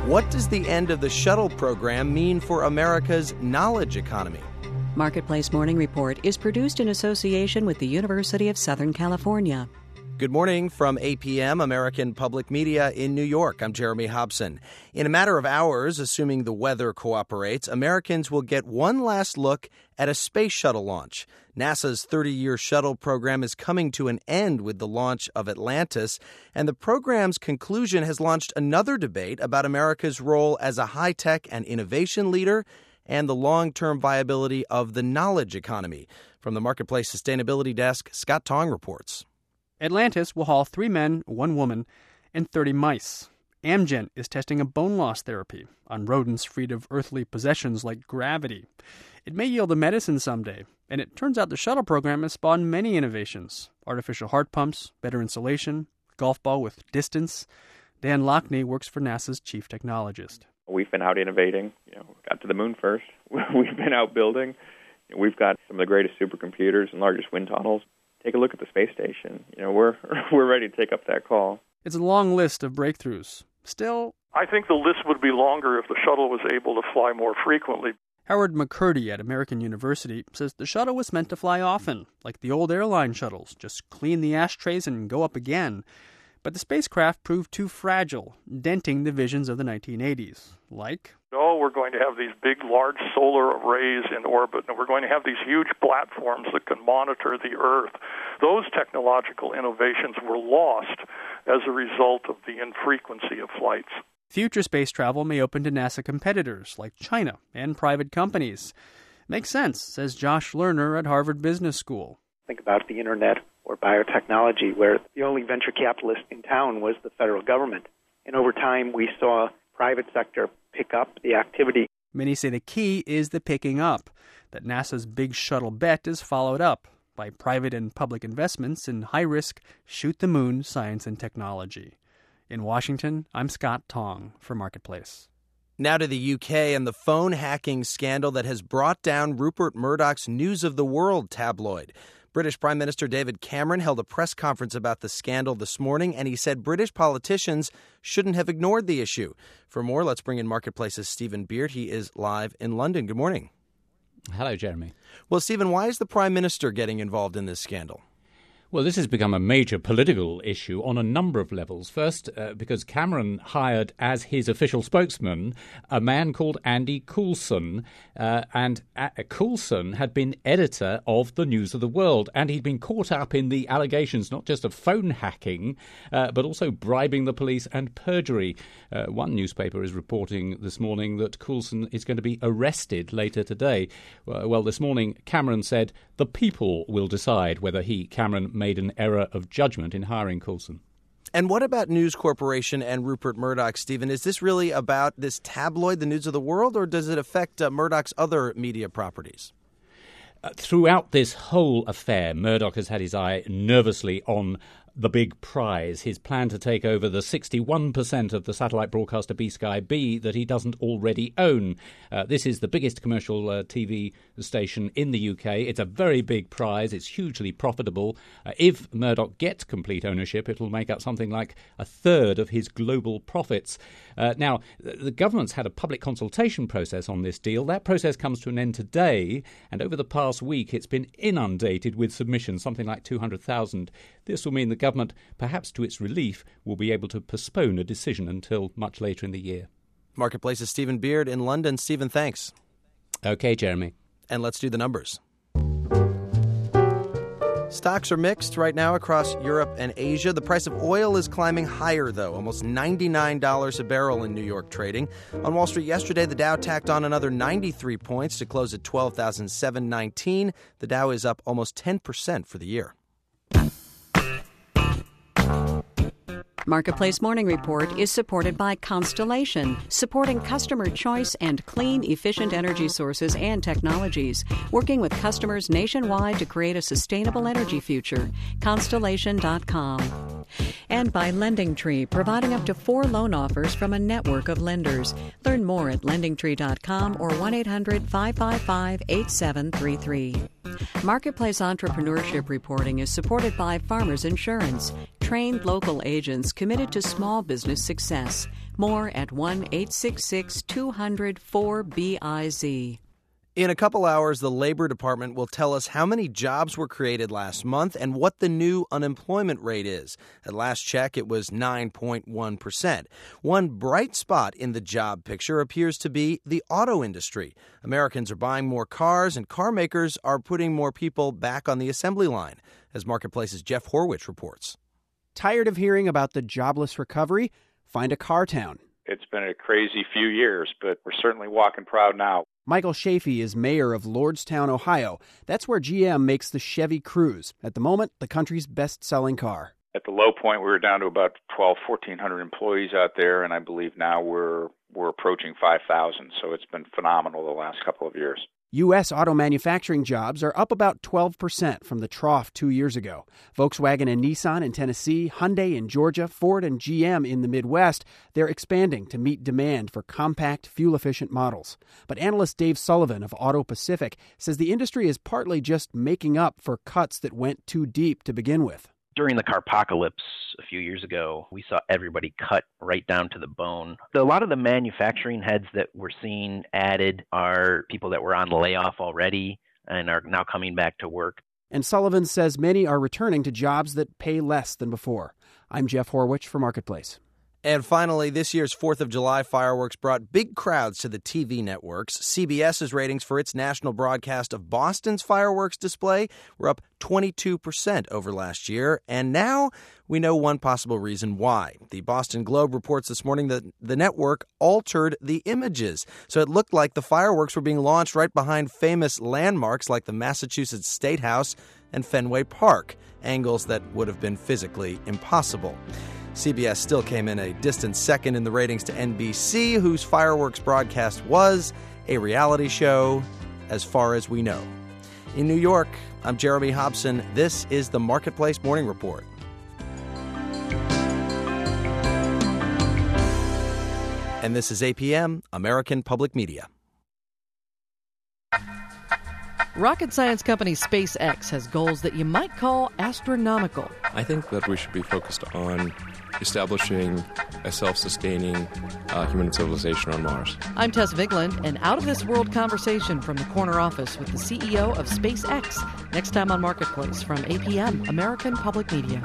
What does the end of the shuttle program mean for America's knowledge economy? Marketplace Morning Report is produced in association with the University of Southern California. Good morning from APM, American Public Media in New York. I'm Jeremy Hobson. In a matter of hours, assuming the weather cooperates, Americans will get one last look at a space shuttle launch. NASA's 30-year shuttle program is coming to an end with the launch of Atlantis, and the program's conclusion has launched another debate about America's role as a high-tech and innovation leader and the long-term viability of the knowledge economy. From the Marketplace Sustainability Desk, Scott Tong reports. Atlantis will haul 3 men, 1 woman, and 30 mice. Amgen is testing a bone loss therapy on rodents freed of earthly possessions like gravity. It may yield a medicine someday, and it turns out the shuttle program has spawned many innovations. Artificial heart pumps, better insulation, golf ball with distance. Dan Lockney works for NASA's chief technologist. We've been out innovating. Got to the moon first. We've been out building. We've got some of the greatest supercomputers and largest wind tunnels. Take a look at the space station. We're ready to take up that call. It's a long list of breakthroughs. Still, I think the list would be longer if the shuttle was able to fly more frequently. Howard McCurdy at American University says the shuttle was meant to fly often, like the old airline shuttles, just clean the ashtrays and go up again. But the spacecraft proved too fragile, denting the visions of the 1980s, like... we're going to have these big, large solar arrays in orbit, and we're going to have these huge platforms that can monitor the Earth. Those technological innovations were lost as a result of the infrequency of flights. Future space travel may open to NASA competitors like China and private companies. Makes sense, says Josh Lerner at Harvard Business School. Think about the internet or biotechnology, where the only venture capitalist in town was the federal government. And over time, we saw private sector pick up the activity. Many say the key is the picking up, that NASA's big shuttle bet is followed up by private and public investments in high-risk, shoot-the-moon science and technology. In Washington, I'm Scott Tong for Marketplace. Now to the UK and the phone hacking scandal that has brought down Rupert Murdoch's News of the World tabloid. British Prime Minister David Cameron held a press conference about the scandal this morning, and he said British politicians shouldn't have ignored the issue. For more, let's bring in Marketplace's Stephen Beard. He is live in London. Good morning. Hello, Jeremy. Well, Stephen, why is the Prime Minister getting involved in this scandal? Well, this has become a major political issue on a number of levels. First, because Cameron hired as his official spokesman a man called Andy Coulson, and Coulson had been editor of the News of the World, and he'd been caught up in the allegations not just of phone hacking, but also bribing the police and perjury. One newspaper is reporting this morning that Coulson is going to be arrested later today. Well, this morning, Cameron said the people will decide whether Cameron, made an error of judgment in hiring Coulson. And what about News Corporation and Rupert Murdoch, Stephen? Is this really about this tabloid, the News of the World, or does it affect Murdoch's other media properties? Throughout this whole affair, Murdoch has had his eye nervously on the big prize, his plan to take over the 61% of the satellite broadcaster B-Sky B that he doesn't already own. This is the biggest commercial TV station in the UK. It's a very big prize. It's hugely profitable. If Murdoch gets complete ownership, it'll make up something like a third of his global profits. Now, the government's had a public consultation process on this deal. That process comes to an end today, and over the past week it's been inundated with submissions, something like 200,000. This will mean the government, perhaps to its relief, will be able to postpone a decision until much later in the year. Marketplace's Stephen Beard in London. Stephen, thanks. Okay, Jeremy. And let's do the numbers. Stocks are mixed right now across Europe and Asia. The price of oil is climbing higher, though, almost $99 a barrel in New York trading. On Wall Street yesterday, the Dow tacked on another 93 points to close at 12,719. The Dow is up almost 10% for the year. Marketplace Morning Report is supported by Constellation, supporting customer choice and clean, efficient energy sources and technologies, working with customers nationwide to create a sustainable energy future. Constellation.com. And by LendingTree, providing up to 4 loan offers from a network of lenders. Learn more at LendingTree.com or 1-800-555-8733. Marketplace Entrepreneurship Reporting is supported by Farmers Insurance, trained local agents committed to small business success. More at 1-866-200-4BIZ. In a couple hours, the Labor Department will tell us how many jobs were created last month and what the new unemployment rate is. At last check, it was 9.1%. One bright spot in the job picture appears to be the auto industry. Americans are buying more cars, and car makers are putting more people back on the assembly line, as Marketplace's Jeff Horwich reports. Tired of hearing about the jobless recovery? Find a car town. It's been a crazy few years, but we're certainly walking proud now. Michael Chafee is mayor of Lordstown, Ohio. That's where GM makes the Chevy Cruze, at the moment the country's best-selling car. At the low point, we were down to about 1,400 employees out there, and I believe now we're approaching 5,000. So it's been phenomenal the last couple of years. U.S. auto manufacturing jobs are up about 12% from the trough 2 years ago. Volkswagen and Nissan in Tennessee, Hyundai in Georgia, Ford and GM in the Midwest, they're expanding to meet demand for compact, fuel-efficient models. But analyst Dave Sullivan of Auto Pacific says the industry is partly just making up for cuts that went too deep to begin with. During the carpocalypse a few years ago, we saw everybody cut right down to the bone. A lot of the manufacturing heads that we're seeing added are people that were on layoff already and are now coming back to work. And Sullivan says many are returning to jobs that pay less than before. I'm Jeff Horwich for Marketplace. And finally, this year's 4th of July fireworks brought big crowds to the TV networks. CBS's ratings for its national broadcast of Boston's fireworks display were up 22% over last year. And now we know one possible reason why. The Boston Globe reports this morning that the network altered the images. So it looked like the fireworks were being launched right behind famous landmarks like the Massachusetts State House and Fenway Park, angles that would have been physically impossible. CBS still came in a distant second in the ratings to NBC, whose fireworks broadcast was a reality show, as far as we know. In New York, I'm Jeremy Hobson. This is the Marketplace Morning Report. And this is APM, American Public Media. Rocket science company SpaceX has goals that you might call astronomical. I think that we should be focused on establishing a self-sustaining human civilization on Mars. I'm Tess Vigland, an out-of-this-world conversation from the corner office with the CEO of SpaceX. Next time on Marketplace from APM, American Public Media.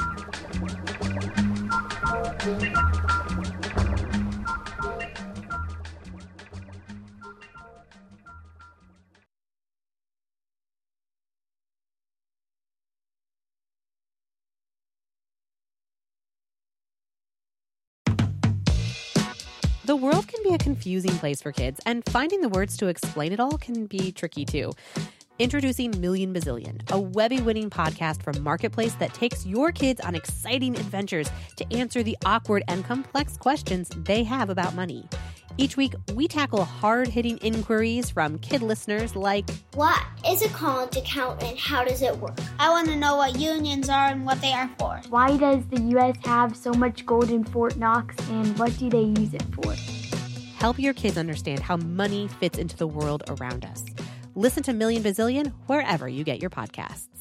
The world can be a confusing place for kids, and finding the words to explain it all can be tricky too. Introducing Million Bazillion, a Webby-winning podcast from Marketplace that takes your kids on exciting adventures to answer the awkward and complex questions they have about money. Each week, we tackle hard-hitting inquiries from kid listeners like, what is a college account and how does it work? I want to know what unions are and what they are for. Why does the U.S. have so much gold in Fort Knox and what do they use it for? Help your kids understand how money fits into the world around us. Listen to Million Bazillion wherever you get your podcasts.